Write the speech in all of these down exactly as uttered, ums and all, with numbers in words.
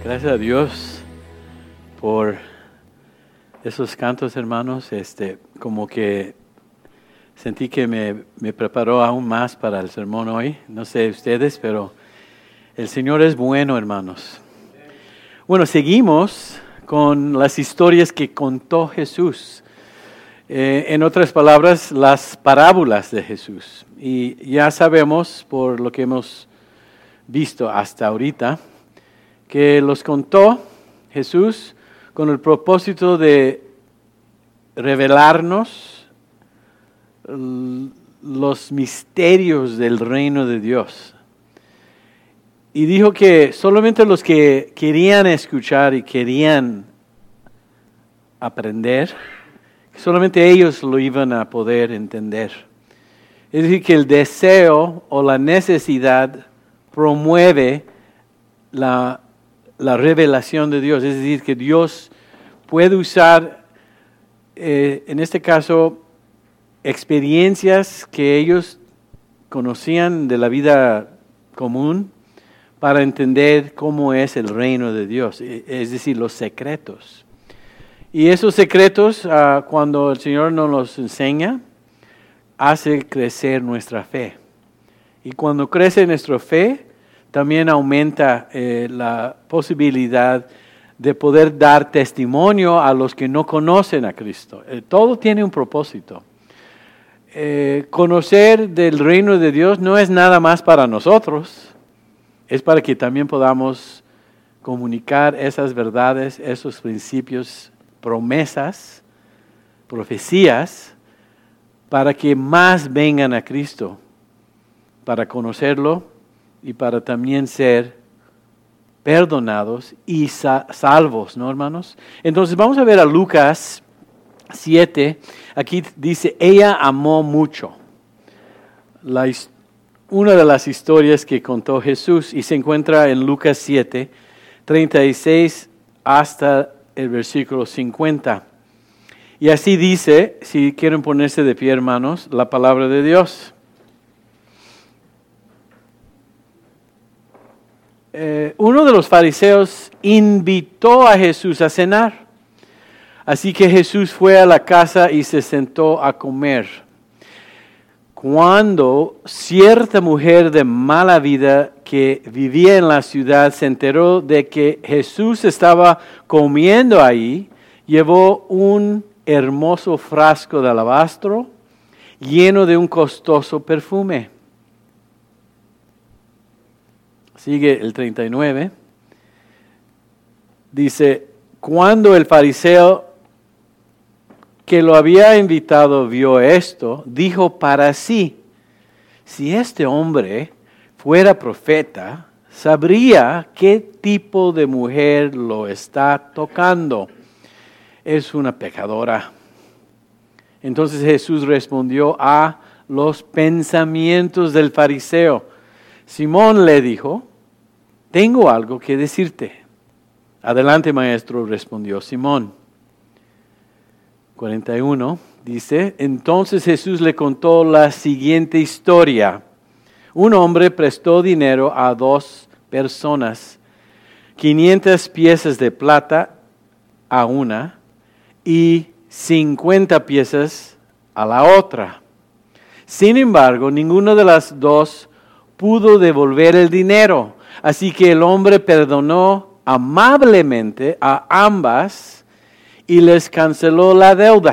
Gracias a Dios por esos cantos, hermanos. Este, como que sentí que me, me preparó aún más para el sermón hoy. No sé ustedes, pero el Señor es bueno, hermanos. Bueno, seguimos con las historias que contó Jesús. Eh, en otras palabras, las parábolas de Jesús. Y ya sabemos, por lo que hemos visto hasta ahorita, que los contó Jesús con el propósito de revelarnos los misterios del reino de Dios. Y dijo que solamente los que querían escuchar y querían aprender, solamente ellos lo iban a poder entender. Es decir, que el deseo o la necesidad promueve la, la revelación de Dios. Es decir, que Dios puede usar, eh, en este caso, experiencias que ellos conocían de la vida común para entender cómo es el reino de Dios, es decir, los secretos. Y esos secretos, uh, cuando el Señor nos los enseña, hace crecer nuestra fe. Y cuando crece nuestra fe, también aumenta eh, la posibilidad de poder dar testimonio a los que no conocen a Cristo. Eh, todo tiene un propósito. Eh, conocer del reino de Dios no es nada más para nosotros, es para que también podamos comunicar esas verdades, esos principios, promesas, profecías, para que más vengan a Cristo, para conocerlo y para también ser perdonados y sa- salvos, ¿no, hermanos? Entonces vamos a ver a Lucas siete. Aquí dice, ella amó mucho. La, una de las historias que contó Jesús y se encuentra en Lucas siete, treinta y seis hasta el versículo cincuenta. Y así dice, si quieren ponerse de pie, hermanos, la palabra de Dios. Eh, uno de los fariseos invitó a Jesús a cenar. Así que Jesús fue a la casa y se sentó a comer. Cuando cierta mujer de mala vida que vivía en la ciudad se enteró de que Jesús estaba comiendo ahí, llevó un hermoso frasco de alabastro lleno de un costoso perfume. Sigue el treinta y nueve. Dice, cuando el fariseo que lo había invitado vio esto, dijo para sí, si este hombre fuera profeta, sabría qué tipo de mujer lo está tocando. Es una pecadora. Entonces Jesús respondió a los pensamientos del fariseo. Simón le dijo, tengo algo que decirte. Adelante, maestro, respondió Simón. cuarenta y uno dice, entonces Jesús le contó la siguiente historia. Un hombre prestó dinero a dos personas, quinientas piezas de plata a una y cincuenta piezas a la otra. Sin embargo, ninguno de las dos pudo devolver el dinero. Así que el hombre perdonó amablemente a ambas y les canceló la deuda.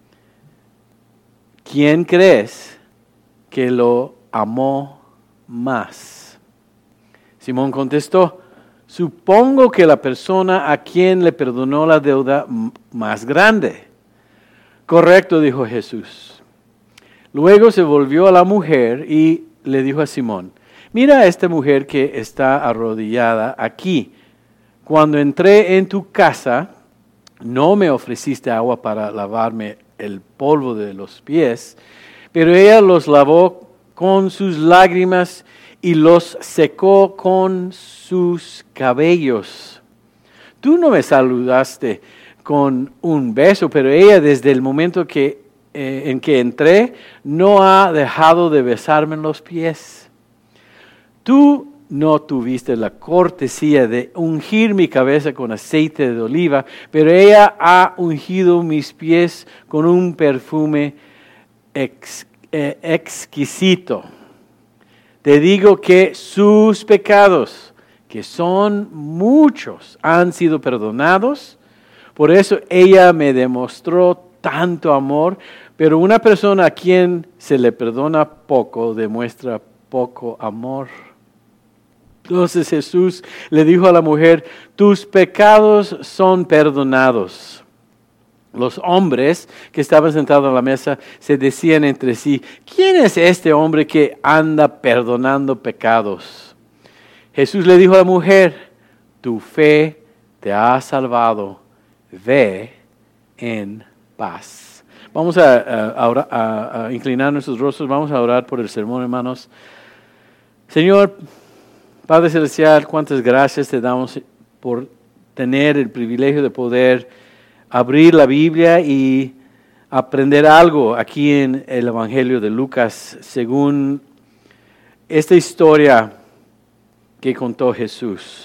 ¿Quién crees que lo amó más? Simón contestó, supongo que la persona a quien le perdonó la deuda más grande. Correcto, dijo Jesús. Luego se volvió a la mujer y le dijo a Simón, mira a esta mujer que está arrodillada aquí. Cuando entré en tu casa, no me ofreciste agua para lavarme el polvo de los pies, pero ella los lavó con sus lágrimas y los secó con sus cabellos. Tú no me saludaste con un beso, pero ella desde el momento que, eh, en que entré no ha dejado de besarme en los pies. Tú no tuviste la cortesía de ungir mi cabeza con aceite de oliva, pero ella ha ungido mis pies con un perfume ex, eh, exquisito. Te digo que sus pecados, que son muchos, han sido perdonados. Por eso ella me demostró tanto amor, pero una persona a quien se le perdona poco demuestra poco amor. Entonces Jesús le dijo a la mujer, tus pecados son perdonados. Los hombres que estaban sentados a la mesa se decían entre sí, ¿quién es este hombre que anda perdonando pecados? Jesús le dijo a la mujer, tu fe te ha salvado, ve en paz. Vamos a, a, a, a inclinar nuestros rostros, vamos a orar por el sermón, hermanos. Señor, Padre Celestial, cuántas gracias te damos por tener el privilegio de poder abrir la Biblia y aprender algo aquí en el Evangelio de Lucas, según esta historia que contó Jesús.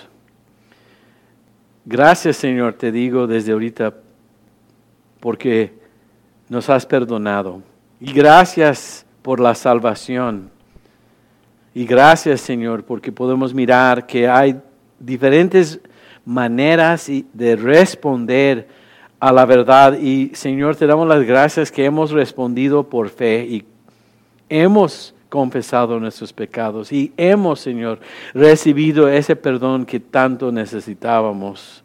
Gracias, Señor, te digo desde ahorita, porque nos has perdonado. Y gracias por la salvación. Y gracias, Señor, porque podemos mirar que hay diferentes maneras de responder a la verdad. Y, Señor, te damos las gracias que hemos respondido por fe y hemos confesado nuestros pecados. Y hemos, Señor, recibido ese perdón que tanto necesitábamos.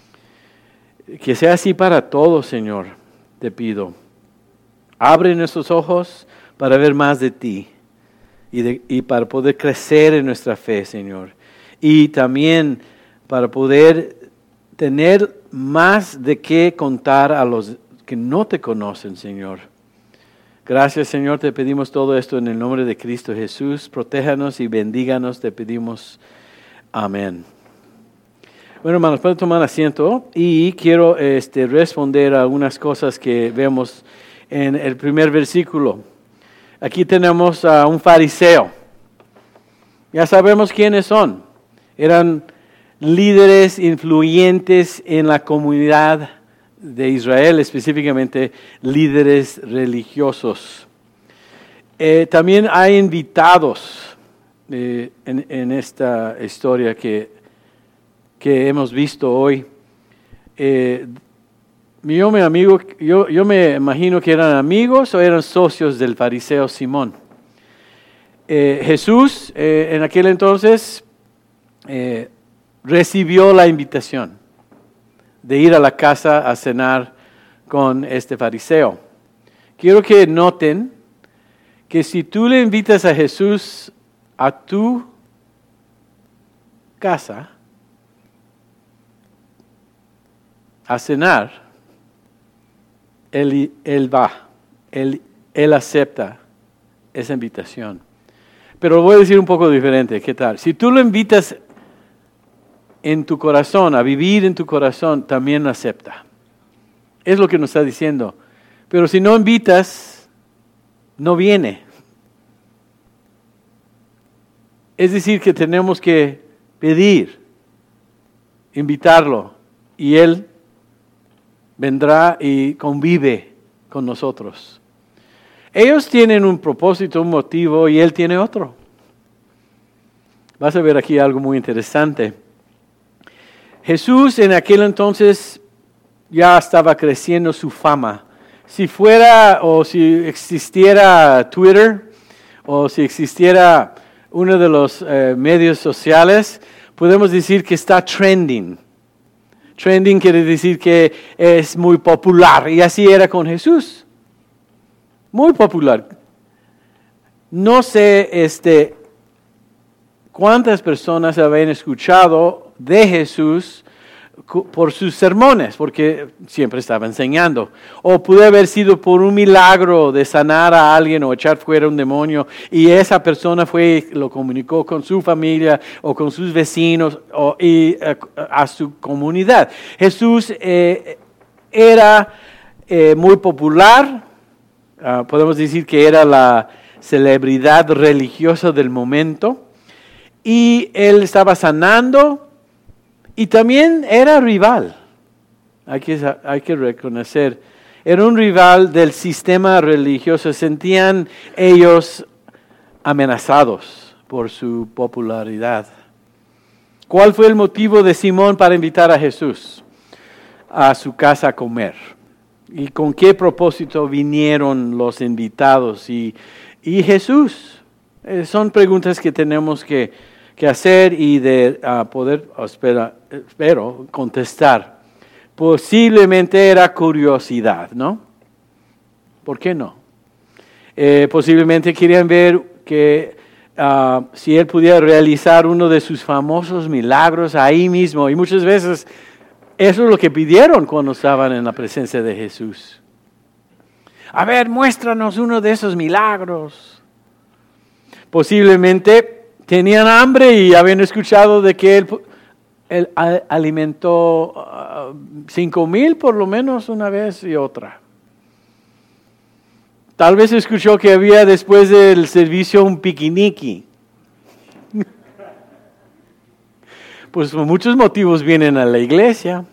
Que sea así para todos, Señor, te pido. Abre nuestros ojos para ver más de ti. Y, de, y para poder crecer en nuestra fe, Señor. Y también para poder tener más de qué contar a los que no te conocen, Señor. Gracias, Señor, te pedimos todo esto en el nombre de Cristo Jesús. Protéjanos y bendíganos, te pedimos. Amén. Bueno, hermanos, pueden tomar asiento y quiero este, responder a algunas cosas que vemos en el primer versículo. Aquí tenemos a un fariseo. Ya sabemos quiénes son. Eran líderes influyentes en la comunidad de Israel, específicamente líderes religiosos. Eh, también hay invitados eh, en, en esta historia que, que hemos visto hoy. Eh, Yo me, amigo, yo, yo me imagino que eran amigos o eran socios del fariseo Simón. Eh, Jesús eh, en aquel entonces eh, recibió la invitación de ir a la casa a cenar con este fariseo. Quiero que noten que si tú le invitas a Jesús a tu casa a cenar, Él, él va, él, él acepta esa invitación. Pero lo voy a decir un poco diferente. ¿Qué tal? Si tú lo invitas en tu corazón, a vivir en tu corazón, también lo acepta. Es lo que nos está diciendo. Pero si no invitas, no viene. Es decir, que tenemos que pedir, invitarlo, y Él vendrá y convive con nosotros. Ellos tienen un propósito, un motivo, y Él tiene otro. Vas a ver aquí algo muy interesante. Jesús en aquel entonces ya estaba creciendo su fama. Si fuera o si existiera Twitter o si existiera uno de los eh, medios sociales, podemos decir que está trending. Trending quiere decir que es muy popular, y así era con Jesús. Muy popular. No sé este, cuántas personas habían escuchado de Jesús por sus sermones, porque siempre estaba enseñando. O pudo haber sido por un milagro de sanar a alguien o echar fuera un demonio, y esa persona fue lo comunicó con su familia o con sus vecinos o, y a, a su comunidad. Jesús eh, era eh, muy popular, uh, podemos decir que era la celebridad religiosa del momento. y él estaba sanando y también era rival. Hay que, hay que reconocer, era un rival del sistema religioso. Sentían ellos amenazados por su popularidad. ¿Cuál fue el motivo de Simón para invitar a Jesús a su casa a comer? ¿Y con qué propósito vinieron los invitados? Y, y Jesús, eh, son preguntas que tenemos que, que hacer y de uh, poder, oh, espera, espero, contestar. Posiblemente era curiosidad, ¿no? ¿Por qué no? Eh, posiblemente querían ver que uh, si él pudiera realizar uno de sus famosos milagros ahí mismo. Y muchas veces eso es lo que pidieron cuando estaban en la presencia de Jesús. A ver, muéstranos uno de esos milagros. Posiblemente tenían hambre y habían escuchado de que él, él alimentó uh, cinco mil por lo menos una vez y otra. Tal vez escuchó que había después del servicio un piquiniqui. Pues muchos motivos vienen a la iglesia.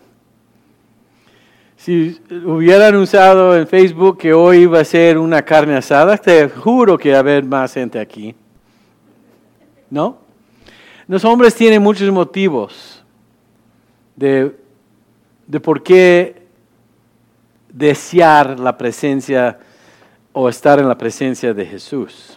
Si hubieran usado en Facebook que hoy iba a ser una carne asada, te juro que va a haber más gente aquí. ¿No? Los hombres tienen muchos motivos de, de por qué desear la presencia o estar en la presencia de Jesús.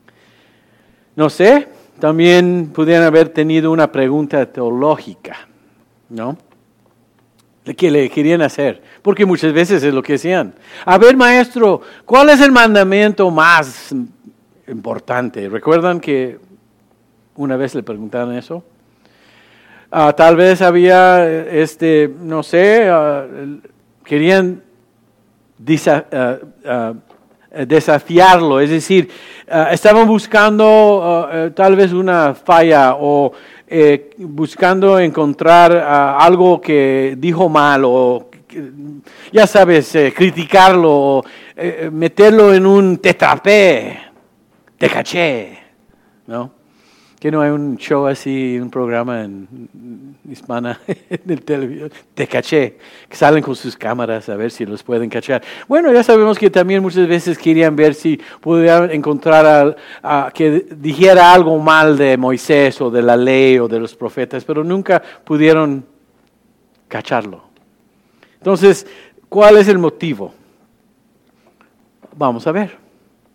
No sé, también pudieran haber tenido una pregunta teológica, ¿no? Que le querían hacer, porque muchas veces es lo que decían. A ver, maestro, ¿cuál es el mandamiento más importante? ¿Recuerdan que una vez le preguntaron eso? Uh, tal vez había, este, no sé, uh, querían desa, uh, uh, desafiarlo, es decir, uh, estaban buscando uh, uh, tal vez una falla o eh, buscando encontrar uh, algo que dijo mal o, ya sabes, eh, criticarlo o eh, meterlo en un tetrapé, te caché, ¿no? Que no hay un show así, un programa en hispana en el televisión, te caché, que salen con sus cámaras a ver si los pueden cachar. Bueno, ya sabemos que también muchas veces querían ver si podían encontrar a, a, que dijera algo mal de Moisés o de la ley o de los profetas, pero nunca pudieron cacharlo. Entonces, ¿cuál es el motivo? Vamos a ver.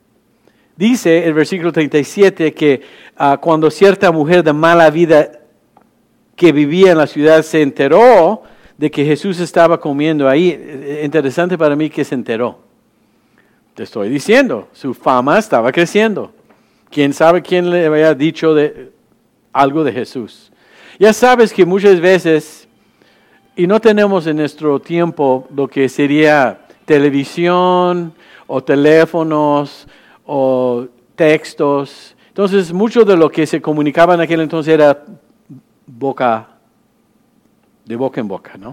Dice el versículo treinta y siete que uh, cuando cierta mujer de mala vida que vivía en la ciudad se enteró de que Jesús estaba comiendo ahí, interesante para mí que se enteró. Te estoy diciendo, su fama estaba creciendo. ¿Quién sabe quién le había dicho de, algo de Jesús? Ya sabes que muchas veces, y no tenemos en nuestro tiempo lo que sería televisión o teléfonos, o textos. Entonces, mucho de lo que se comunicaba en aquel entonces era boca, de boca en boca, ¿no?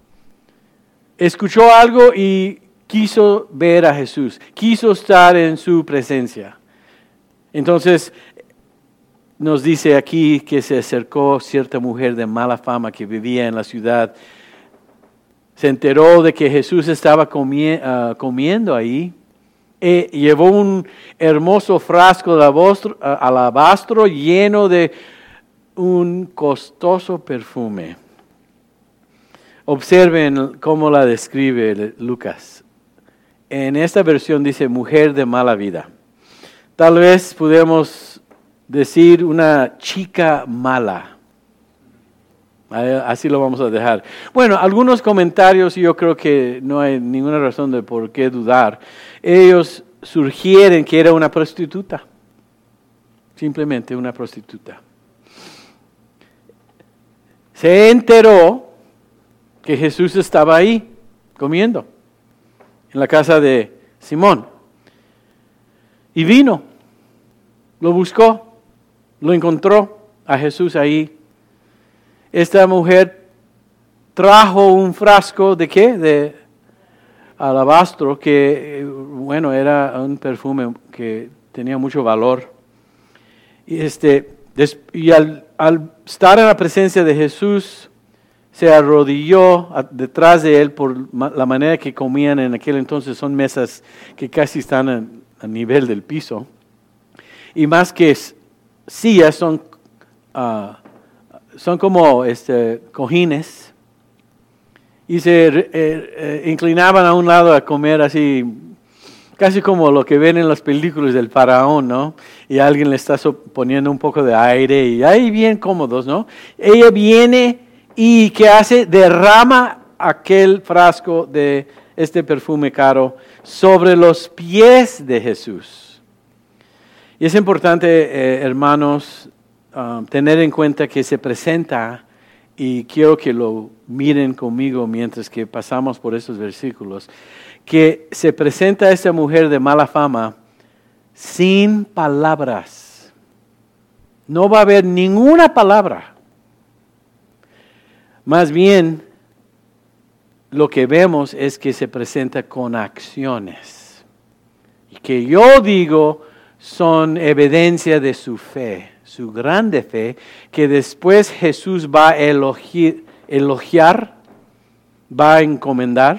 Escuchó algo y quiso ver a Jesús, quiso estar en su presencia. Entonces, nos dice aquí que se acercó cierta mujer de mala fama que vivía en la ciudad. Se enteró de que Jesús estaba comi- uh, comiendo ahí. Eh, llevó un hermoso frasco de alabastro, alabastro lleno de un costoso perfume. Observen cómo la describe Lucas. En esta versión dice mujer de mala vida. Tal vez podemos decir una chica mala. Así lo vamos a dejar. Bueno, algunos comentarios, y yo creo que no hay ninguna razón de por qué dudar. Ellos sugieren que era una prostituta. Simplemente una prostituta. Se enteró que Jesús estaba ahí comiendo en la casa de Simón. Y vino, lo buscó, lo encontró a Jesús ahí. Esta mujer trajo un frasco de qué? De alabastro, que bueno, era un perfume que tenía mucho valor. Y este, Des- y al, al estar en la presencia de Jesús, se arrodilló a- detrás de él por ma- la manera que comían en aquel entonces. Son mesas que casi están a, a nivel del piso. Y más que s- sillas, son, ah, son como este, cojines. Y se eh, eh, inclinaban a un lado a comer así, casi como lo que ven en las películas del faraón, ¿no? Y alguien le está so- poniendo un poco de aire y ahí bien cómodos, ¿no? Ella viene y ¿qué hace? Derrama aquel frasco de este perfume caro sobre los pies de Jesús. Y es importante, eh, hermanos, uh, tener en cuenta que se presenta, y quiero que lo miren conmigo mientras que pasamos por estos versículos, que se presenta esta mujer de mala fama sin palabras. No va a haber ninguna palabra. Más bien, lo que vemos es que se presenta con acciones. Y que yo digo son evidencia de su fe, su grande fe, que después Jesús va a elogiar, elogiar va a encomendar.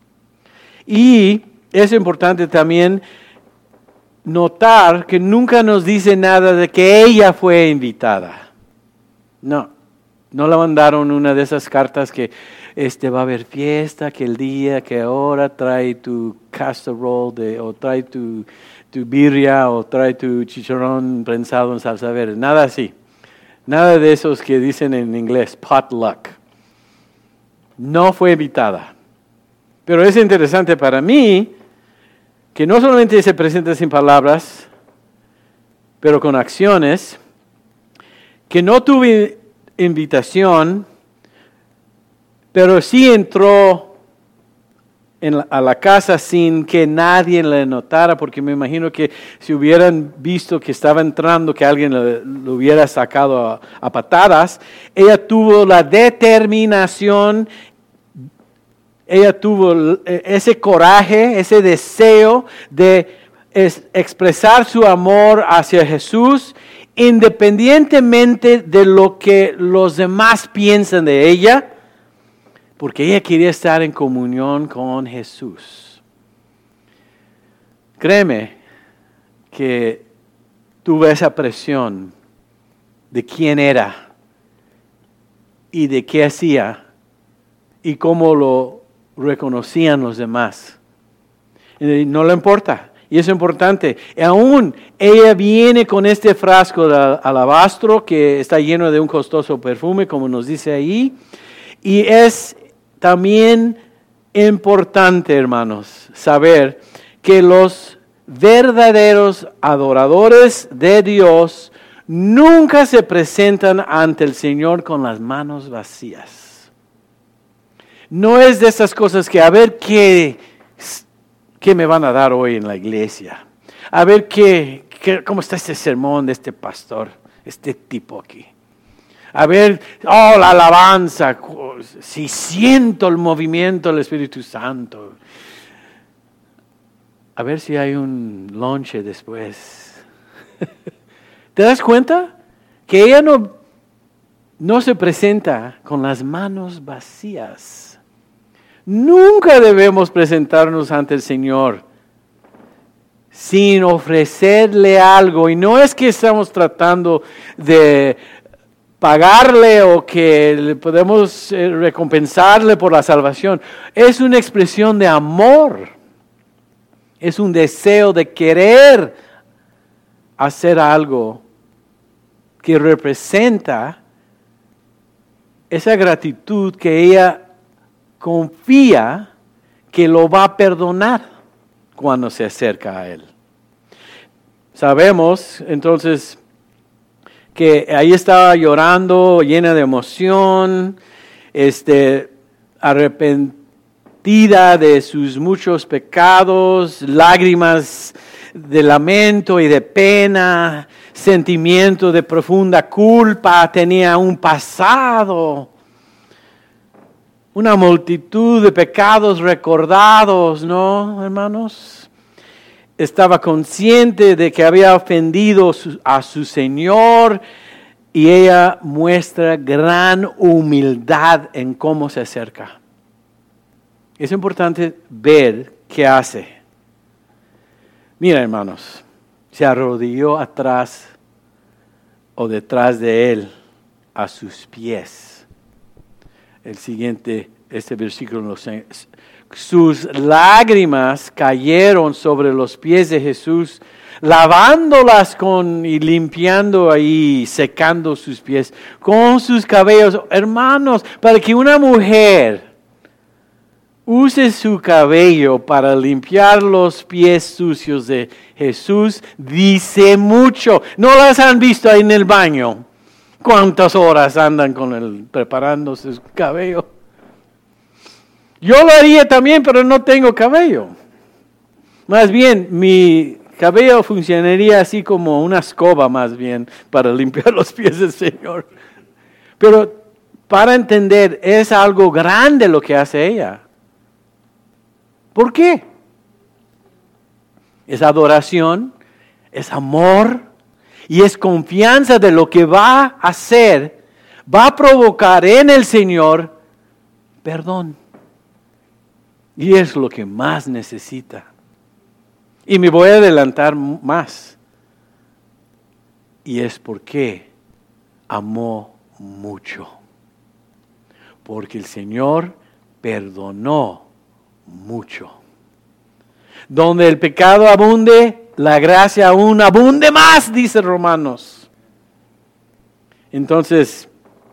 Y es importante también notar que nunca nos dice nada de que ella fue invitada. No, no le mandaron una de esas cartas que este, va a haber fiesta, que el día, que ahora trae tu casserole de, o trae tu, tu birria o trae tu chicharrón prensado en salsa verde. Nada así. Nada de esos que dicen en inglés, potluck. No fue invitada. Pero es interesante para mí que no solamente se presenta sin palabras, pero con acciones, que no tuve invitación, pero sí entró en la, a la casa sin que nadie le notara, porque me imagino que si hubieran visto que estaba entrando, que alguien le, lo hubiera sacado a, a patadas. Ella tuvo la determinación, ella tuvo ese coraje, ese deseo de es, expresar su amor hacia Jesús, independientemente de lo que los demás piensan de ella, porque ella quería estar en comunión con Jesús. Créeme que tuve esa presión de quién era y de qué hacía y cómo lo reconocían los demás. Y no le importa. Y es importante. Aún ella viene con este frasco de alabastro que está lleno de un costoso perfume, como nos dice ahí. Y es también importante, hermanos, saber que los verdaderos adoradores de Dios nunca se presentan ante el Señor con las manos vacías. No es de esas cosas que a ver qué, qué me van a dar hoy en la iglesia. A ver qué, qué, cómo está este sermón de este pastor, este tipo aquí. A ver, oh, la alabanza, si siento el movimiento del Espíritu Santo. A ver si hay un lonche después. ¿Te das cuenta? Que ella no, no se presenta con las manos vacías. Nunca debemos presentarnos ante el Señor sin ofrecerle algo. Y no es que estamos tratando de pagarle o que le podemos recompensarle por la salvación. Es una expresión de amor. Es un deseo de querer hacer algo que representa esa gratitud que ella confía que lo va a perdonar cuando se acerca a él. Sabemos entonces que ahí estaba llorando, llena de emoción, este, arrepentida de sus muchos pecados, lágrimas de lamento y de pena, sentimiento de profunda culpa, tenía un pasado, una multitud de pecados recordados, ¿no, hermanos? Estaba consciente de que había ofendido a su Señor, Y ella muestra gran humildad en cómo se acerca. Es importante ver qué hace. Mira, hermanos, se arrodilló atrás o detrás de él a sus pies. El siguiente, este versículo, sus lágrimas cayeron sobre los pies de Jesús, lavándolas con y limpiando ahí, secando sus pies con sus cabellos. Hermanos, para que una mujer use su cabello para limpiar los pies sucios de Jesús, dice mucho. ¿No las han visto ahí en el baño? ¿Cuántas horas andan con el preparándose su cabello? Yo lo haría también, pero no tengo cabello. Más bien, mi cabello funcionaría así como una escoba más bien para limpiar los pies del Señor. Pero para entender, es algo grande lo que hace ella. ¿Por qué? Es adoración, es amor y es confianza de lo que va a hacer, va a provocar en el Señor perdón. Y es lo que más necesita. Y me voy a adelantar más. Y es porque amó mucho. Porque el Señor perdonó mucho. Donde el pecado abunde, la gracia aún abunde más, dice Romanos. Entonces,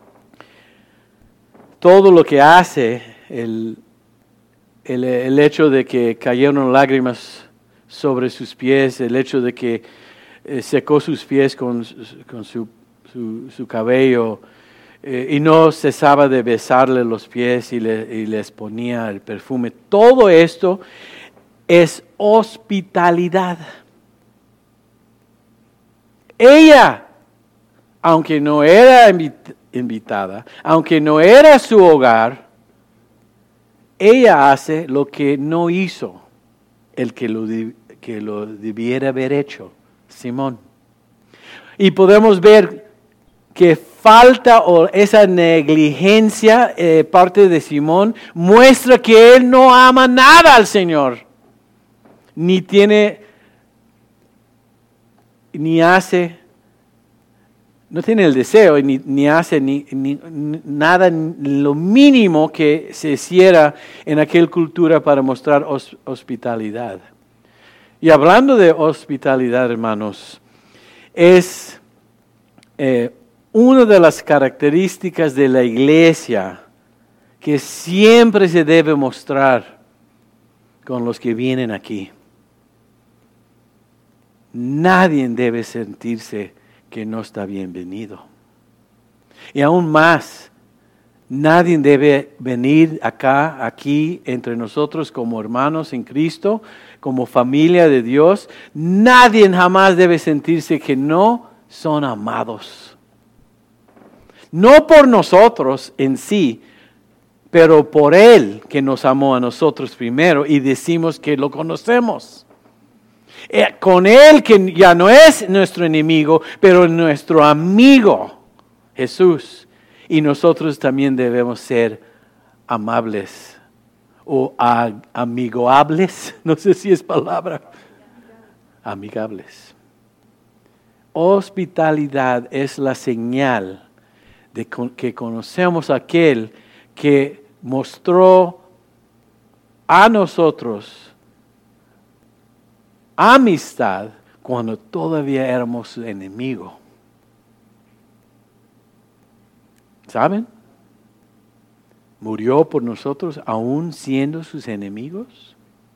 todo lo que hace el El, el hecho de que cayeron lágrimas sobre sus pies, el hecho de que eh, secó sus pies con, con su, su, su cabello eh, y no cesaba de besarle los pies y, le, y les ponía el perfume. Todo esto es hospitalidad. Ella, aunque no era invitada, aunque no era su hogar, ella hace lo que no hizo el que lo, que lo debiera haber hecho, Simón. Y podemos ver que falta o esa negligencia eh, parte de Simón muestra que él no ama nada al Señor, ni tiene, ni hace, no tiene el deseo, ni, ni hace ni, ni, nada, lo mínimo que se hiciera en aquella cultura para mostrar hos, hospitalidad. Y hablando de hospitalidad, hermanos, es eh, una de las características de la iglesia que siempre se debe mostrar con los que vienen aquí. Nadie debe sentirse que no está bienvenido. Y aún más, nadie debe venir acá, aquí, entre nosotros como hermanos en Cristo, como familia de Dios. Nadie jamás debe sentirse que no son amados. No por nosotros en sí, pero por Él que nos amó a nosotros primero y decimos que lo conocemos. Con Él que ya no es nuestro enemigo, pero nuestro amigo, Jesús. Y nosotros también debemos ser amables o amigables, no sé si es palabra, amigables. Hospitalidad es la señal de que conocemos a aquel que mostró a nosotros amistad cuando todavía éramos su enemigo. ¿Saben? Murió por nosotros aún siendo sus enemigos.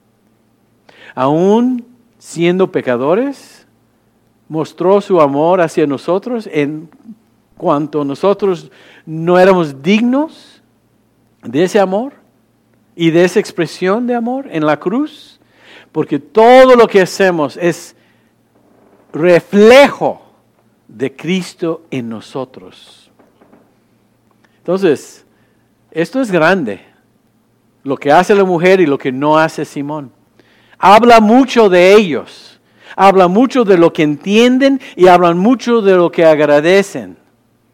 Aún siendo pecadores, mostró su amor hacia nosotros en cuanto nosotros no éramos dignos de ese amor y de esa expresión de amor en la cruz. Porque todo lo que hacemos es reflejo de Cristo en nosotros. Entonces, esto es grande. Lo que hace la mujer y lo que no hace Simón. Habla mucho de ellos. Habla mucho de lo que entienden y hablan mucho de lo que agradecen.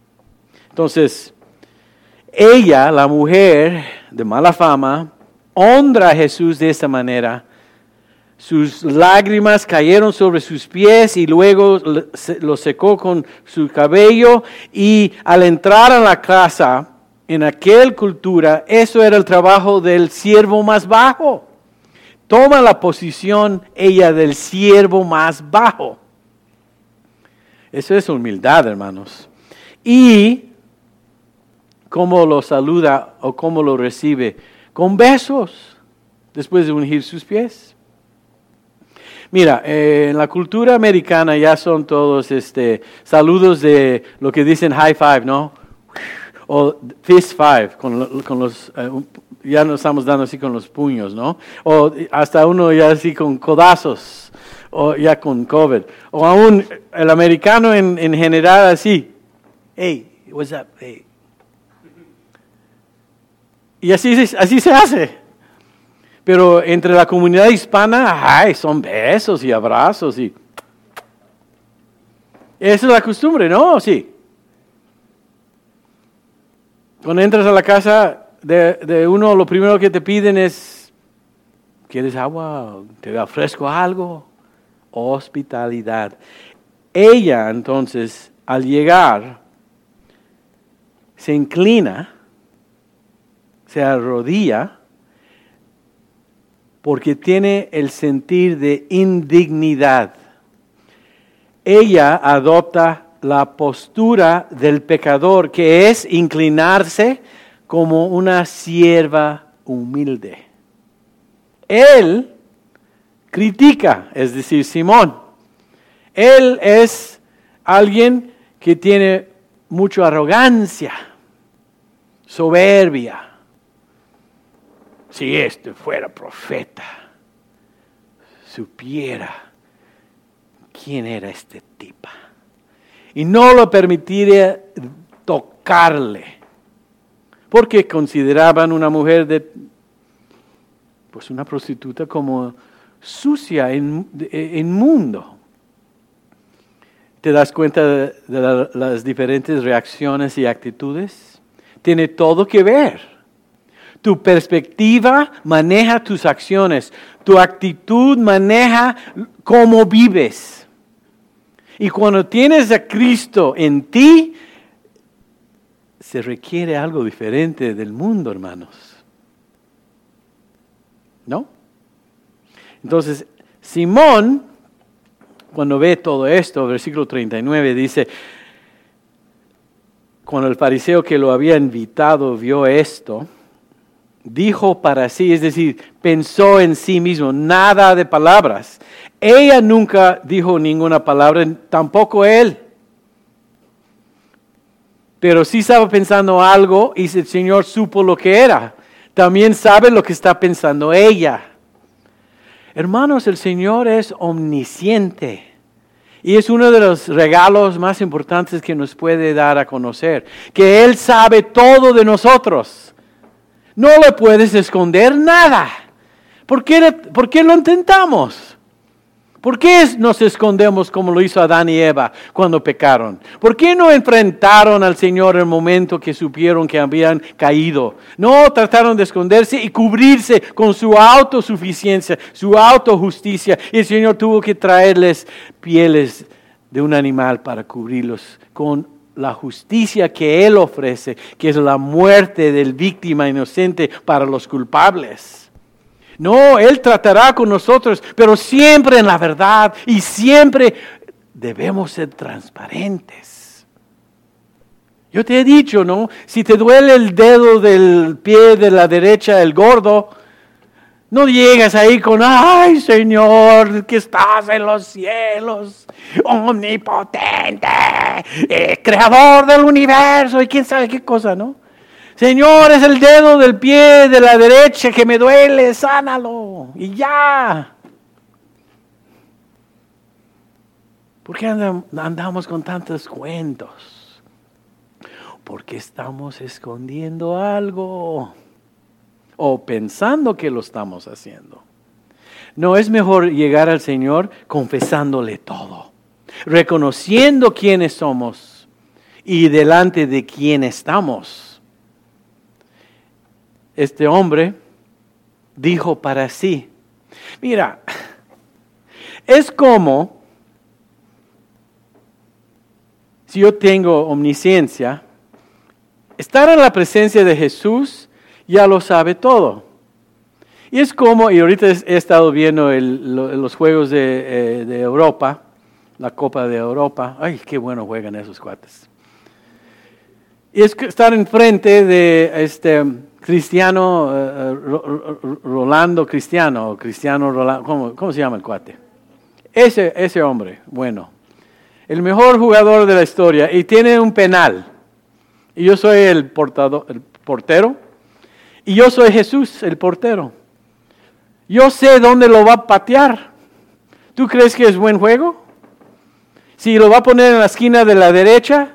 Entonces, ella, la mujer de mala fama, honra a Jesús de esta manera. Sus lágrimas cayeron sobre sus pies y luego lo secó con su cabello. Y al entrar a la casa, en aquella cultura, eso era el trabajo del siervo más bajo. Toma la posición ella del siervo más bajo. Eso es humildad, hermanos. Y cómo lo saluda o cómo lo recibe, con besos, después de ungir sus pies. Mira, eh, en la cultura americana ya son todos este, saludos de lo que dicen high five, ¿no? O fist five, con, con los, eh, ya nos estamos dando así con los puños, ¿no? O hasta uno ya así con codazos, o ya con COVID. O aún el americano en, en general así, hey, what's up, hey. Y así, así se hace. Pero entre la comunidad hispana, ay, son besos y abrazos y... Esa es la costumbre, ¿no? Sí. Cuando entras a la casa de, de uno, lo primero que te piden es, ¿quieres agua? ¿Te ofrezco algo? Hospitalidad. Ella, entonces, al llegar, se inclina, se arrodilla, porque tiene el sentir de indignidad. Ella adopta la postura del pecador, que es inclinarse como una sierva humilde. Él critica, es decir, Simón. Él es alguien que tiene mucha arrogancia, soberbia. Si este fuera profeta, supiera quién era este tipo. Y no lo permitiría tocarle, porque consideraban una mujer de, pues una prostituta como sucia, in, inmundo. ¿Te das cuenta de, de la, las diferentes reacciones y actitudes? Tiene todo que ver. Tu perspectiva maneja tus acciones. Tu actitud maneja cómo vives. Y cuando tienes a Cristo en ti, se requiere algo diferente del mundo, hermanos. ¿No? Entonces, Simón, cuando ve todo esto, versículo treinta y nueve dice, cuando el fariseo que lo había invitado vio esto, dijo para sí, es decir, pensó en sí mismo, nada de palabras. Ella nunca dijo ninguna palabra, tampoco él. Pero sí estaba pensando algo y el Señor supo lo que era. También sabe lo que está pensando ella. Hermanos, el Señor es omnisciente. Y es uno de los regalos más importantes que nos puede dar a conocer. Que Él sabe todo de nosotros. No le puedes esconder nada. ¿Por qué, por qué lo intentamos? ¿Por qué nos escondemos como lo hizo Adán y Eva cuando pecaron? ¿Por qué no enfrentaron al Señor en el momento que supieron que habían caído? No, trataron de esconderse y cubrirse con su autosuficiencia, su autojusticia. Y el Señor tuvo que traerles pieles de un animal para cubrirlos con la justicia que Él ofrece, que es la muerte del víctima inocente para los culpables. No, Él tratará con nosotros, pero siempre en la verdad y siempre debemos ser transparentes. Yo te he dicho, ¿no? Si te duele el dedo del pie de la derecha, el gordo, no llegas ahí con, ay Señor, que estás en los cielos, omnipotente, eh, creador del universo y quién sabe qué cosa, ¿no? Señor, es el dedo del pie de la derecha que me duele, sánalo y ya. ¿Por qué andamos con tantos cuentos? Porque estamos escondiendo algo o pensando que lo estamos haciendo. No, es mejor llegar al Señor confesándole todo, reconociendo quiénes somos y delante de quién estamos. Este hombre dijo para sí, mira, es como si yo tengo omnisciencia, estar en la presencia de Jesús ya lo sabe todo. Y es como, y ahorita he estado viendo el, los juegos de, eh, de Europa, la Copa de Europa. Ay, qué bueno juegan esos cuates. Y es estar enfrente de este Cristiano, uh, Rolando Cristiano, Cristiano Rolando, ¿cómo, ¿cómo se llama el cuate? Ese, ese hombre, bueno, el mejor jugador de la historia y tiene un penal. Y yo soy el, portador, el portero y yo soy Jesús, el portero. Yo sé dónde lo va a patear. ¿Tú crees que es buen juego? Si lo va a poner en la esquina de la derecha,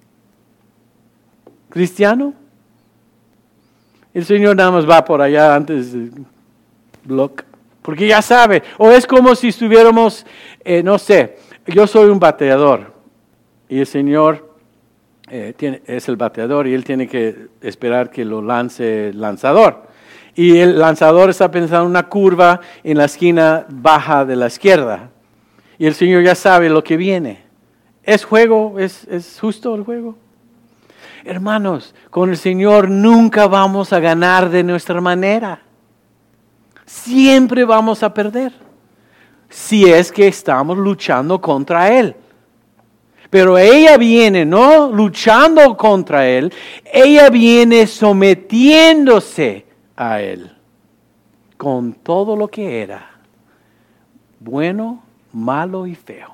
Cristiano, el Señor nada más va por allá antes del block, porque ya sabe. O es como si estuviéramos, eh, no sé, yo soy un bateador y el Señor eh, tiene, es el bateador y Él tiene que esperar que lo lance el lanzador. Y el lanzador está pensando en una curva en la esquina baja de la izquierda. Y el Señor ya sabe lo que viene. ¿Es juego? ¿Es, es justo el juego? Hermanos, con el Señor nunca vamos a ganar de nuestra manera. Siempre vamos a perder. Si es que estamos luchando contra Él. Pero ella viene, no luchando contra Él, ella viene sometiéndose a Él, con todo lo que era, bueno, malo y feo.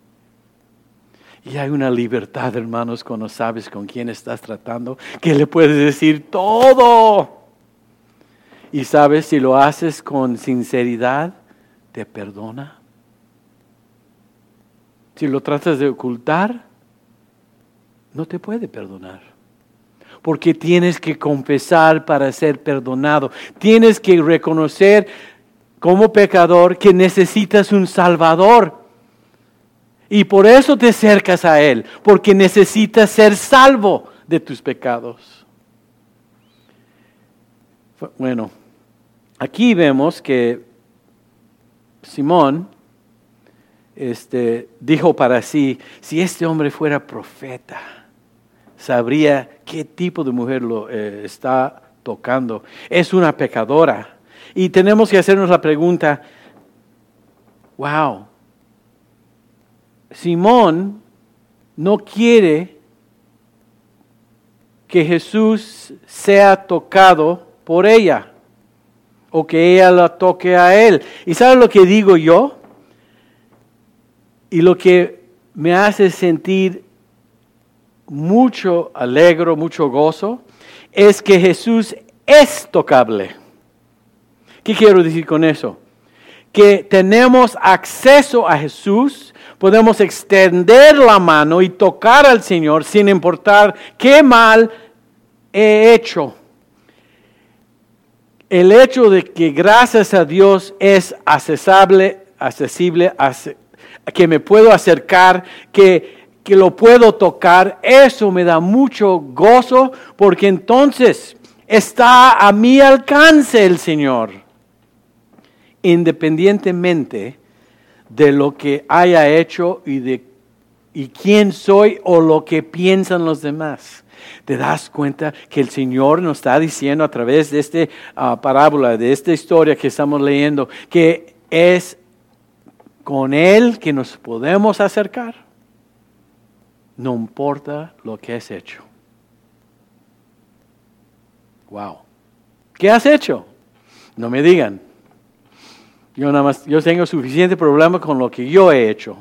Y hay una libertad, hermanos, cuando sabes con quién estás tratando, que le puedes decir todo. Y sabes, si lo haces con sinceridad, te perdona. Si lo tratas de ocultar, no te puede perdonar. Porque tienes que confesar para ser perdonado. Tienes que reconocer como pecador que necesitas un Salvador. Y por eso te acercas a Él, porque necesitas ser salvo de tus pecados. Bueno, aquí vemos que Simón este, dijo para sí, si este hombre fuera profeta, sabría qué tipo de mujer lo eh, está tocando. Es una pecadora. Y tenemos que hacernos la pregunta, wow, Simón no quiere que Jesús sea tocado por ella o que ella la toque a él. ¿Y sabe lo que digo yo? Y lo que me hace sentir mucho alegro, mucho gozo, es que Jesús es tocable. ¿Qué quiero decir con eso? Que tenemos acceso a Jesús, podemos extender la mano y tocar al Señor sin importar qué mal he hecho. El hecho de que gracias a Dios es accesible, accesible, que me puedo acercar, que que lo puedo tocar, eso me da mucho gozo, porque entonces está a mi alcance el Señor, independientemente de lo que haya hecho y de y quién soy o lo que piensan los demás. ¿Te das cuenta que el Señor nos está diciendo a través de esta uh, parábola, de esta historia que estamos leyendo, que es con Él que nos podemos acercar? No importa lo que has hecho. Wow. ¿Qué has hecho? No me digan. Yo nada más, yo tengo suficiente problema con lo que yo he hecho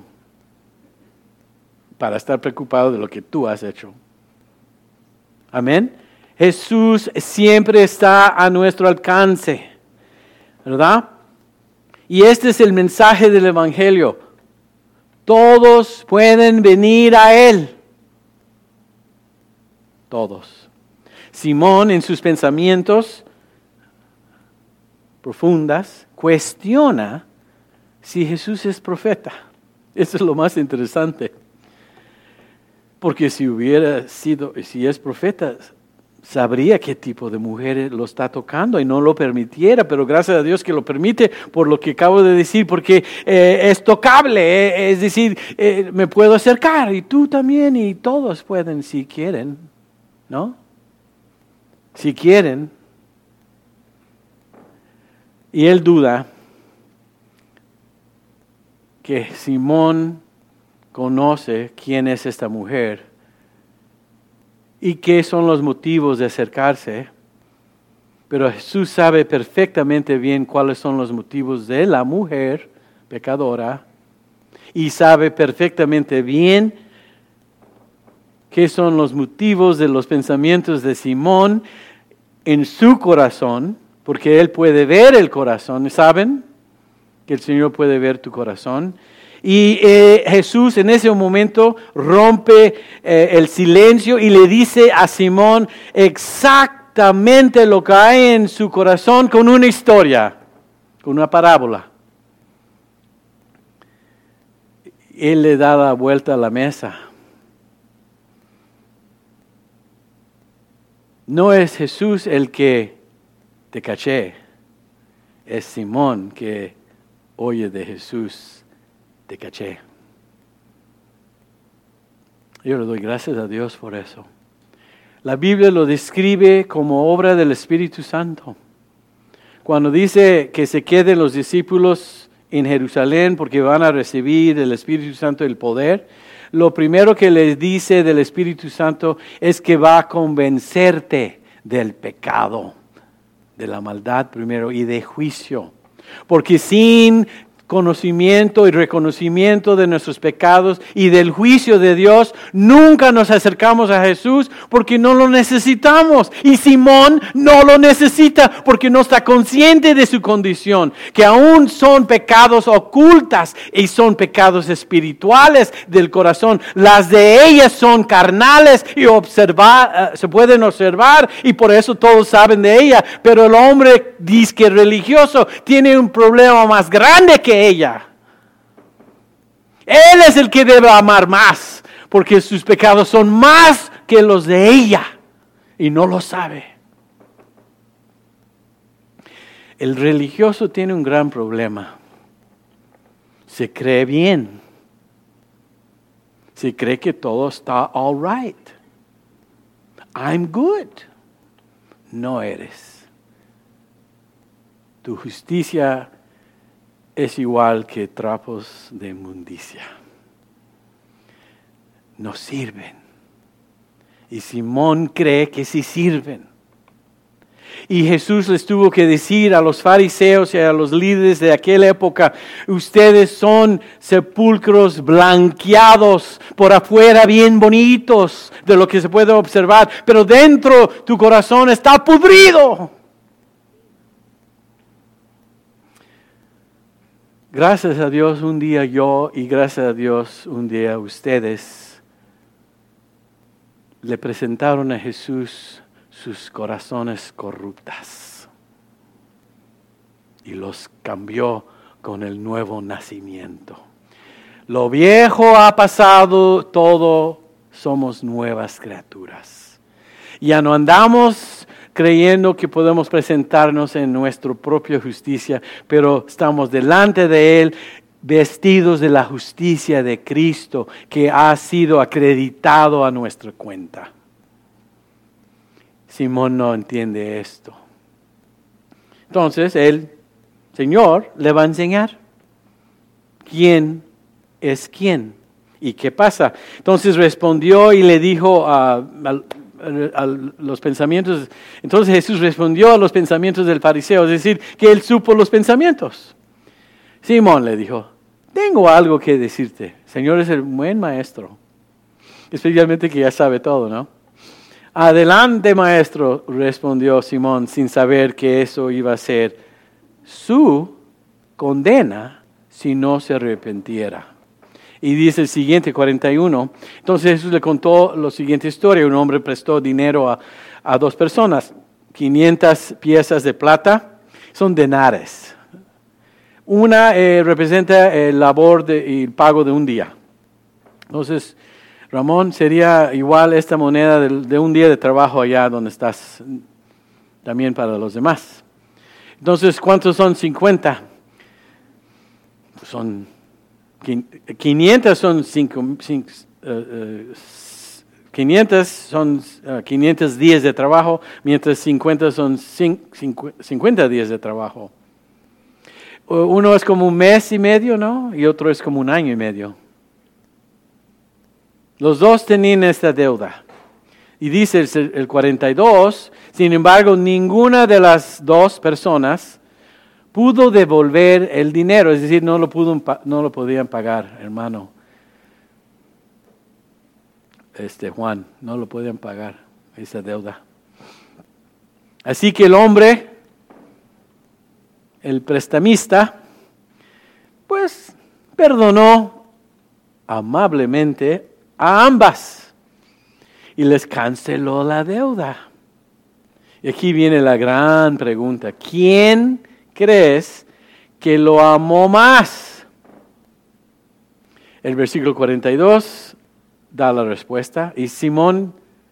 para estar preocupado de lo que tú has hecho. Amén. Jesús siempre está a nuestro alcance, ¿verdad? Y este es el mensaje del Evangelio. Todos pueden venir a Él. Todos. Simón, en sus pensamientos profundas, cuestiona si Jesús es profeta. Eso es lo más interesante. porque si hubiera sido, si es profeta, sabría qué tipo de mujer lo está tocando y no lo permitiera, pero gracias a Dios que lo permite por lo que acabo de decir, porque eh, es tocable, eh, es decir, eh, me puedo acercar y tú también y todos pueden si quieren, ¿no? Si quieren. Y él duda que Simón conoce quién es esta mujer y qué son los motivos de acercarse, pero Jesús sabe perfectamente bien cuáles son los motivos de la mujer pecadora y sabe perfectamente bien qué son los motivos de los pensamientos de Simón en su corazón, porque Él puede ver el corazón, ¿saben? Que el Señor puede ver tu corazón. Y eh, Jesús en ese momento rompe eh, el silencio y le dice a Simón exactamente lo que hay en su corazón con una historia, con una parábola. Él le da la vuelta a la mesa. No es Jesús el que te caché, es Simón que oye de Jesús. Te caché. Yo le doy gracias a Dios por eso. La Biblia lo describe como obra del Espíritu Santo. Cuando dice que se queden los discípulos en Jerusalén porque van a recibir del Espíritu Santo el poder, lo primero que les dice del Espíritu Santo es que va a convencerte del pecado, de la maldad primero y de juicio. Porque sin conocimiento y reconocimiento de nuestros pecados y del juicio de Dios, nunca nos acercamos a Jesús porque no lo necesitamos. Y Simón no lo necesita porque no está consciente de su condición, que aún son pecados ocultas y son pecados espirituales del corazón. Las de ellas son carnales y observar, uh, se pueden observar y por eso todos saben de ella. Pero el hombre disque religioso tiene un problema más grande que ella. Él es el que debe amar más, porque sus pecados son más que los de ella, y no lo sabe. El religioso tiene un gran problema. Se cree bien. Se cree que todo está all right. I'm good. No eres. Tu justicia es igual que trapos de inmundicia. No sirven. Y Simón cree que sí sirven. Y Jesús les tuvo que decir a los fariseos y a los líderes de aquella época: ustedes son sepulcros blanqueados por afuera, bien bonitos de lo que se puede observar, pero dentro tu corazón está pudrido. Gracias a Dios un día yo y gracias a Dios un día ustedes le presentaron a Jesús sus corazones corruptas y los cambió con el nuevo nacimiento. Lo viejo ha pasado, todo somos nuevas criaturas. Ya no andamos creyendo que podemos presentarnos en nuestra propia justicia, pero estamos delante de Él, vestidos de la justicia de Cristo, que ha sido acreditado a nuestra cuenta. Simón no entiende esto. Entonces, el Señor le va a enseñar quién es quién y qué pasa. Entonces respondió y le dijo a... a a los pensamientos. Entonces Jesús respondió a los pensamientos del fariseo, es decir, que él supo los pensamientos. Simón le dijo: tengo algo que decirte. Señor es el buen maestro, especialmente que ya sabe todo, ¿no? Adelante, maestro, respondió Simón, sin saber que eso iba a ser su condena si no se arrepintiera. Y dice el siguiente, cuarenta y uno. Entonces Jesús le contó la siguiente historia. Un hombre prestó dinero a, a dos personas. quinientas piezas de plata. Son denares. Una eh, representa el labor de, y el pago de un día. Entonces Ramón, sería igual esta moneda de, de un día de trabajo allá donde estás, también para los demás. Entonces, ¿cuántos son cincuenta? Son quinientos son cinco, cinco, uh, uh, quinientos son uh, quinientos días de trabajo, mientras cincuenta son cincuenta días de trabajo. Uno es como un mes y medio, ¿no? Y otro es como un año y medio. Los dos tenían esta deuda. Y dice el, el cuarenta y dos, sin embargo, ninguna de las dos personas pudo devolver el dinero, es decir, no lo, pudo, no lo podían pagar, hermano. Este Juan, no lo podían pagar, esa deuda. Así que el hombre, el prestamista, pues perdonó amablemente a ambas y les canceló la deuda. Y aquí viene la gran pregunta: ¿quién crees que lo amó más? El versículo cuarenta y dos da la respuesta y Simón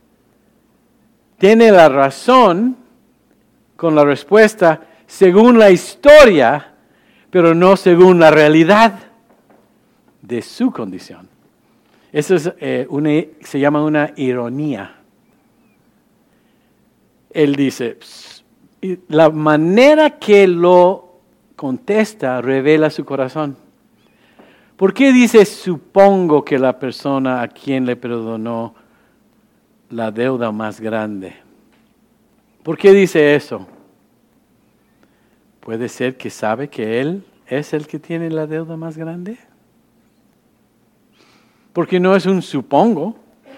tiene la razón con la respuesta según la historia, pero no según la realidad de su condición. Eso es, eh, una, se llama una ironía. Él dice, la manera que lo contesta revela su corazón. ¿Por qué dice supongo que la persona a quien le perdonó la deuda más grande? ¿Por qué dice eso? ¿Puede ser que sabe que él es el que tiene la deuda más grande? Porque no es un supongo.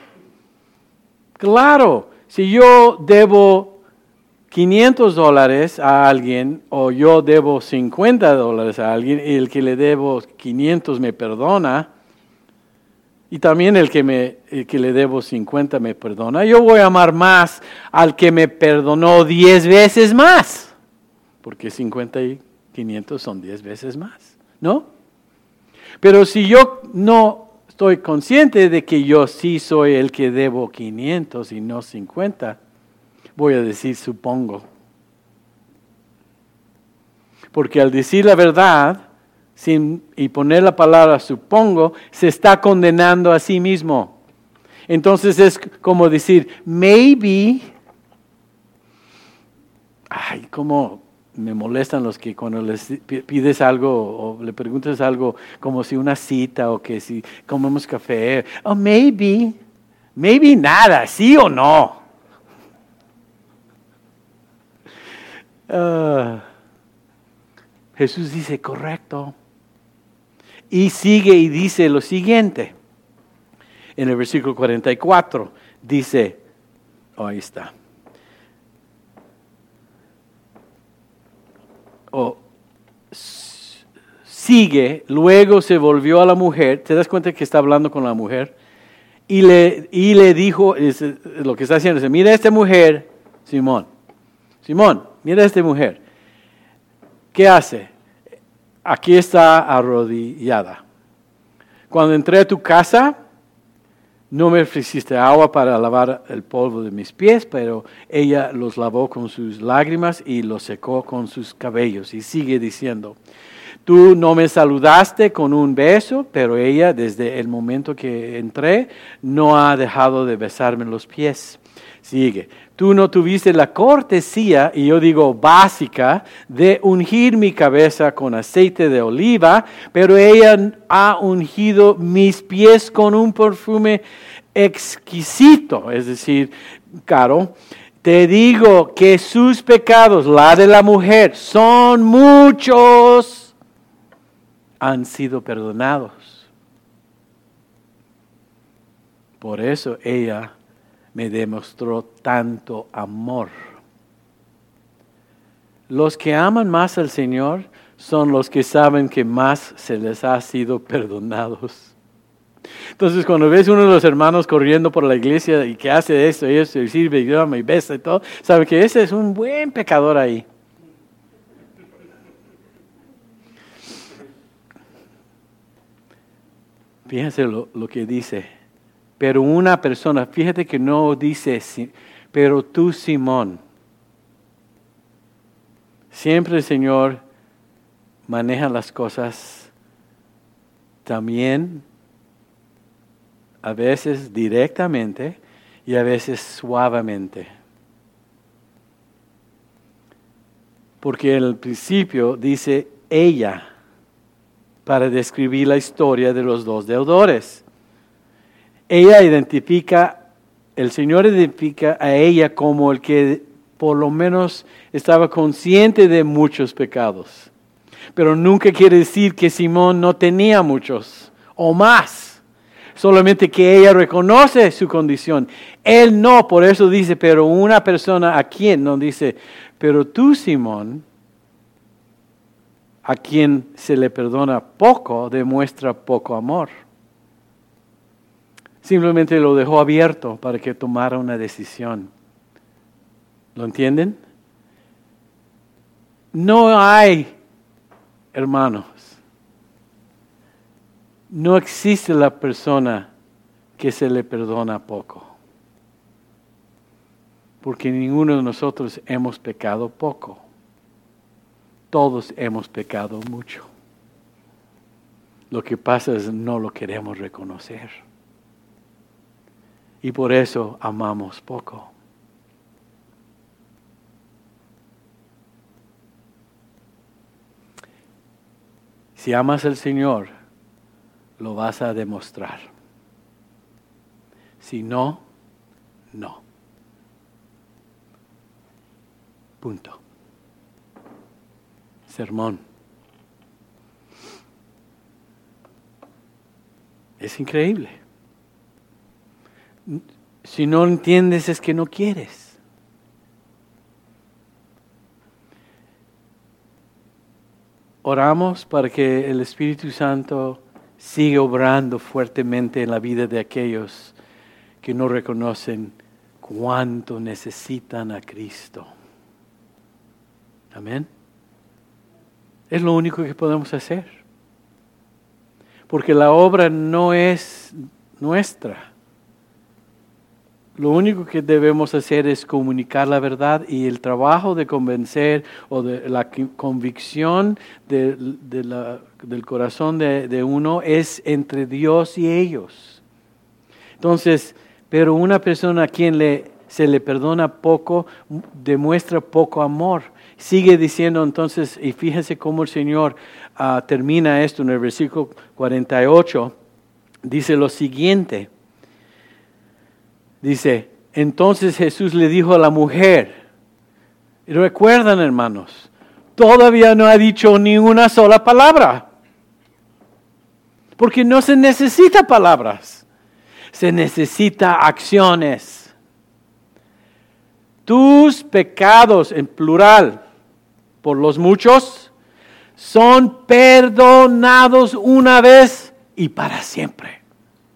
Claro, si yo debo quinientos dólares a alguien o yo debo cincuenta dólares a alguien y el que le debo quinientos me perdona y también el que, me, el que le debo cincuenta me perdona, yo voy a amar más al que me perdonó diez veces más, porque cincuenta y quinientos son diez veces más, ¿no? Pero si yo no estoy consciente de que yo sí soy el que debo quinientos y no cincuenta, voy a decir supongo. Porque al decir la verdad sin, y poner la palabra supongo, se está condenando a sí mismo. Entonces es como decir, maybe. Ay, cómo me molestan los que cuando les pides algo o le preguntas algo como si una cita o que si comemos café. Oh, maybe. Maybe nada, sí o no. Uh, Jesús dice, correcto. Y sigue y dice lo siguiente. En el versículo cuarenta y cuatro dice, oh, ahí está. Oh, sigue, luego se volvió a la mujer. ¿Te das cuenta que está hablando con la mujer? Y le, y le dijo, es, lo que está haciendo es, mira esta mujer, Simón. Simón, mira esta mujer. ¿Qué hace? Aquí está arrodillada. Cuando entré a tu casa, no me ofreciste agua para lavar el polvo de mis pies, pero ella los lavó con sus lágrimas y los secó con sus cabellos. Y sigue diciendo, tú no me saludaste con un beso, pero ella desde el momento que entré no ha dejado de besarme los pies. Sigue, tú no tuviste la cortesía, y yo digo básica, de ungir mi cabeza con aceite de oliva, pero ella ha ungido mis pies con un perfume exquisito, es decir, caro. Te digo que sus pecados, la de la mujer, son muchos, han sido perdonados. Por eso ella me demostró tanto amor. Los que aman más al Señor son los que saben que más se les ha sido perdonados. Entonces, cuando ves uno de los hermanos corriendo por la iglesia y que hace esto y eso, y sirve y llama y besa y todo, sabe que ese es un buen pecador ahí. Fíjense lo, lo que dice. pero una persona, fíjate que no dice, pero tú, Simón. Siempre el Señor maneja las cosas también, a veces directamente y a veces suavemente. Porque en el principio dice ella, para describir la historia de los dos deudores. Ella identifica, el Señor identifica a ella como el que por lo menos estaba consciente de muchos pecados. Pero nunca quiere decir que Simón no tenía muchos o más. Solamente que ella reconoce su condición. Él no, por eso dice, pero una persona a quien no dice, pero tú, Simón, a quien se le perdona poco, demuestra poco amor. Simplemente lo dejó abierto para que tomara una decisión. ¿Lo entienden? No hay, hermanos, no existe la persona que se le perdona poco. Porque ninguno de nosotros hemos pecado poco. Todos hemos pecado mucho. Lo que pasa es que no lo queremos reconocer. Y por eso amamos poco. Si amas al Señor, lo vas a demostrar. Si no, no. Punto. Sermón. Es increíble. Si no entiendes es que no quieres. Oramos para que el Espíritu Santo siga obrando fuertemente en la vida de aquellos que no reconocen cuánto necesitan a Cristo. Amén. Es lo único que podemos hacer. Porque la obra no es nuestra. Lo único que debemos hacer es comunicar la verdad, y el trabajo de convencer o de la convicción de, de la, del corazón de, de uno es entre Dios y ellos. Entonces, pero una persona a quien le, se le perdona poco demuestra poco amor. Sigue diciendo entonces, y fíjense cómo el Señor uh, termina esto en el versículo cuarenta y ocho, dice lo siguiente. Dice, entonces Jesús le dijo a la mujer, y recuerdan hermanos, todavía no ha dicho ni una sola palabra, porque no se necesita palabras, se necesita acciones. Tus pecados, en plural, por los muchos, son perdonados una vez y para siempre.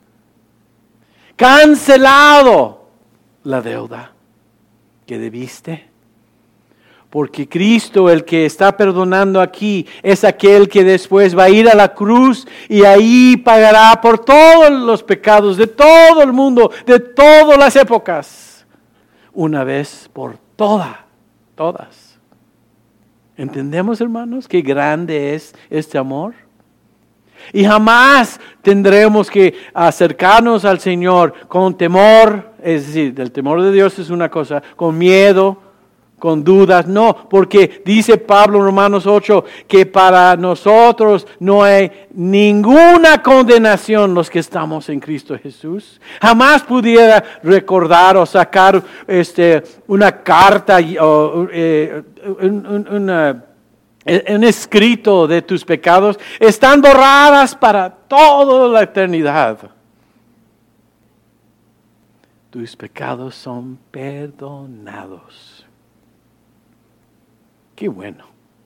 Cancelado la deuda que debiste. Porque Cristo, el que está perdonando aquí, es aquel que después va a ir a la cruz y ahí pagará por todos los pecados de todo el mundo, de todas las épocas. Una vez por todas, todas. ¿Entendemos, hermanos, qué grande es este amor? Y jamás tendremos que acercarnos al Señor con temor, es decir, el temor de Dios es una cosa, con miedo, con dudas, no, porque dice Pablo en Romanos ocho que para nosotros no hay ninguna condenación los que estamos en Cristo Jesús. Jamás pudiera recordar o sacar este, una carta o eh, un, un, una... un escrito de tus pecados, están borradas para toda la eternidad. Tus pecados son perdonados. Qué bueno.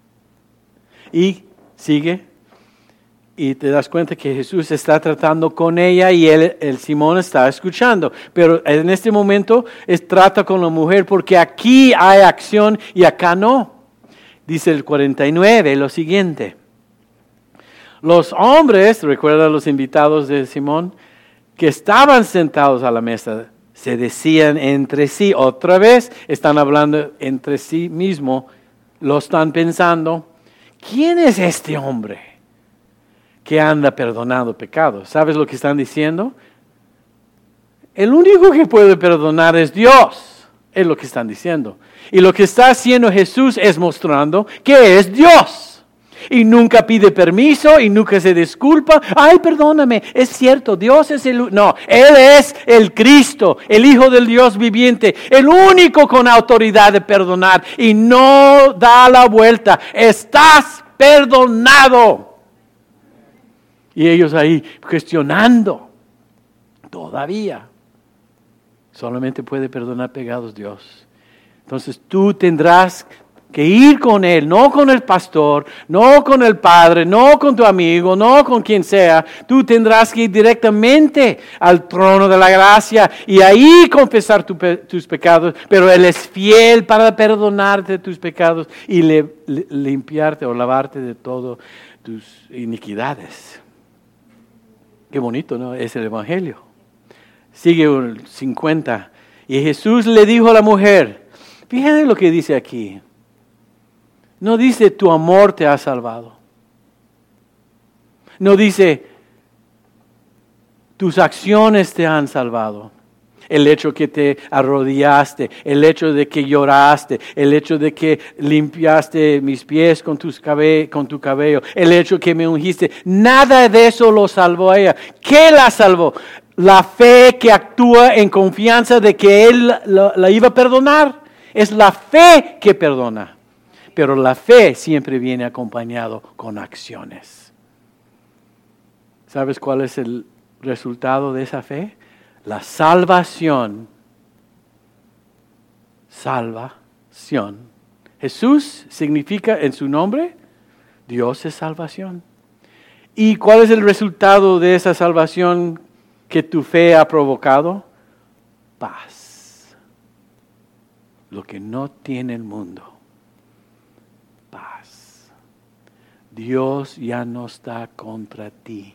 Y sigue, y te das cuenta que Jesús está tratando con ella y él, el Simón está escuchando. Pero en este momento es, trata con la mujer porque aquí hay acción y acá no. Dice el cuarenta y nueve lo siguiente. Los hombres, recuerda los invitados de Simón, que estaban sentados a la mesa se decían entre sí, otra vez están hablando entre sí mismo, lo están pensando, ¿quién es este hombre que anda perdonando pecados? ¿Sabes lo que están diciendo? El único que puede perdonar es Dios, es lo que están diciendo. Y lo que está haciendo Jesús es mostrando que es Dios. Y nunca pide permiso y nunca se disculpa. Ay, perdóname, es cierto, Dios es el... No, Él es el Cristo, el Hijo del Dios viviente, el único con autoridad de perdonar. Y no da la vuelta, estás perdonado. Y ellos ahí cuestionando, todavía. Solamente puede perdonar pecados Dios. Entonces tú tendrás que ir con Él, no con el pastor, no con el padre, no con tu amigo, no con quien sea. Tú tendrás que ir directamente al trono de la gracia y ahí confesar tu, tus pecados. Pero Él es fiel para perdonarte tus pecados y le, le, limpiarte o lavarte de todas tus iniquidades. Qué bonito, ¿no? Es el Evangelio. Sigue el cincuenta. Y Jesús le dijo a la mujer, fíjate lo que dice aquí. No dice tu amor te ha salvado. No dice tus acciones te han salvado. El hecho que te arrodillaste, el hecho de que lloraste, el hecho de que limpiaste mis pies con, tus cabe- con tu cabello, el hecho que me ungiste. Nada de eso lo salvó a ella. ¿Qué la salvó? La fe que actúa en confianza de que Él la, la iba a perdonar. Es la fe que perdona. Pero la fe siempre viene acompañado con acciones. ¿Sabes cuál es el resultado de esa fe? La salvación. Salvación. Jesús significa en su nombre, Dios es salvación. ¿Y cuál es el resultado de esa salvación que tu fe ha provocado? Paz. Lo que no tiene el mundo. Paz. Dios ya no está contra ti.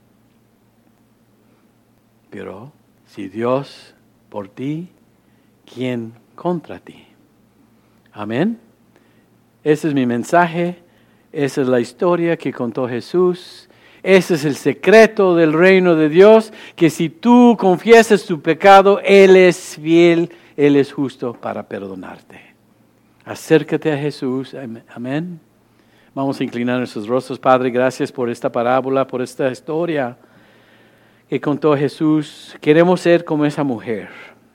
Pero si Dios por ti, ¿quién contra ti? Amén. Ese es mi mensaje. Esa es la historia que contó Jesús. Ese es el secreto del reino de Dios, que si tú confiesas tu pecado, Él es fiel, Él es justo para perdonarte. Acércate a Jesús. Amén. Vamos a inclinar nuestros rostros. Padre, gracias por esta parábola, por esta historia que contó Jesús. Queremos ser como esa mujer.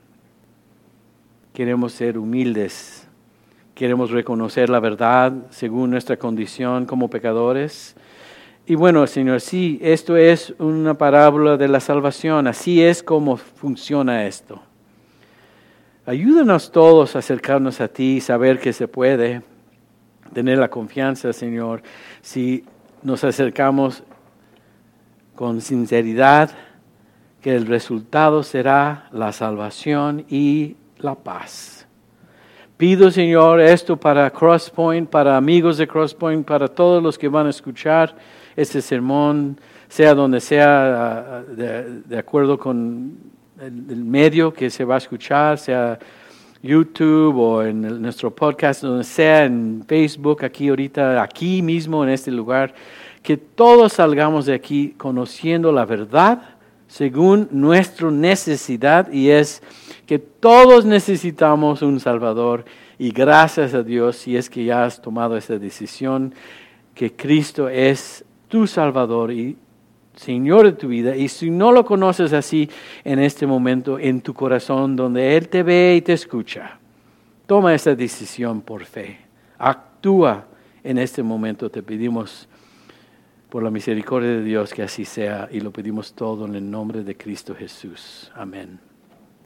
Queremos ser humildes. Queremos reconocer la verdad según nuestra condición como pecadores. Y bueno, Señor, sí, esto es una parábola de la salvación. Así es como funciona esto. Ayúdanos todos a acercarnos a ti, saber que se puede, tener la confianza, Señor, si nos acercamos con sinceridad, que el resultado será la salvación y la paz. Pido, Señor, esto para Crosspoint, para amigos de Crosspoint, para todos los que van a escuchar este sermón, sea donde sea, de, de acuerdo con el, el medio que se va a escuchar, sea YouTube o en el, nuestro podcast, donde sea, en Facebook, aquí ahorita, aquí mismo en este lugar, que todos salgamos de aquí conociendo la verdad según nuestra necesidad, y es que todos necesitamos un Salvador, y gracias a Dios si es que ya has tomado esa decisión, que Cristo es tu Salvador y Señor de tu vida. Y si no lo conoces así en este momento en tu corazón, donde Él te ve y te escucha, toma esa decisión por fe. Actúa en este momento. Te pedimos por la misericordia de Dios que así sea, y lo pedimos todo en el nombre de Cristo Jesús. Amén.